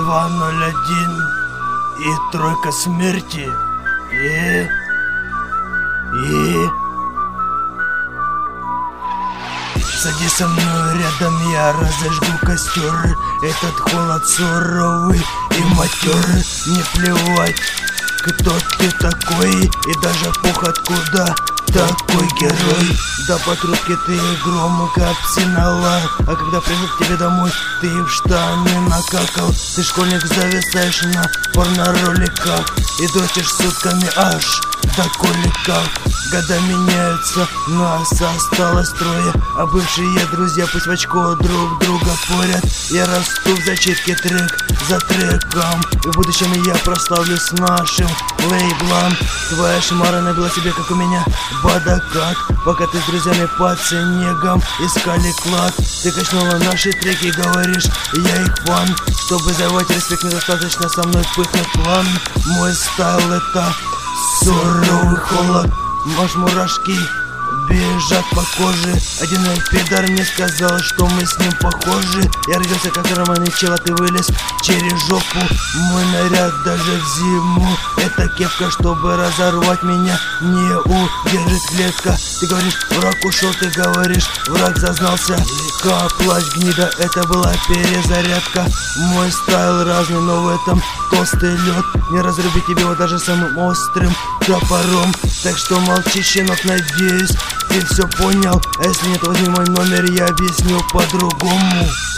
201 и тройка смерти. Садись со мной рядом, я разожгу костер. Этот холод суровый и матерый. Мне плевать, кто ты такой, и даже пух откуда такой герой. Да по трубке ты громко псинала, а когда пришел к тебе домой, ты в штаны накакал. Ты, школьник, зависаешь на порно-роликах и дрочишь сутками аж до коликов. Года меняются, нас осталось трое, а бывшие друзья пусть в очко друг друга порят. Я расту в зачитке трек за треком, и в будущем я прославлюсь нашим лейблом. Твоя шмара набила себе, как у меня, бадакат, пока ты с друзьями под снегом искали клад. Ты качнула наши треки, говоришь, я их фан. Чтобы завоевать респект, недостаточно со мной пыхнуть план. Мой стайл — это суровый холод. Аж мурашки бежат по коже. Один пидор мне сказал, что мы с ним похожи. Я родился как романный чел, а ты вылез через жопу. Мой наряд даже в зиму — это кепка, чтобы разорвать меня не удержит клетка. Ты говоришь, враг ушел, ты говоришь, враг зазнался. Плащ гнида, это была перезарядка. Мой стайл разный, но в этом толстый лед. Не разрубить тебе его даже самым острым топором. Так что молчи, щенок, надеюсь, ты все понял. А если нет, возьми мой номер, я объясню по-другому.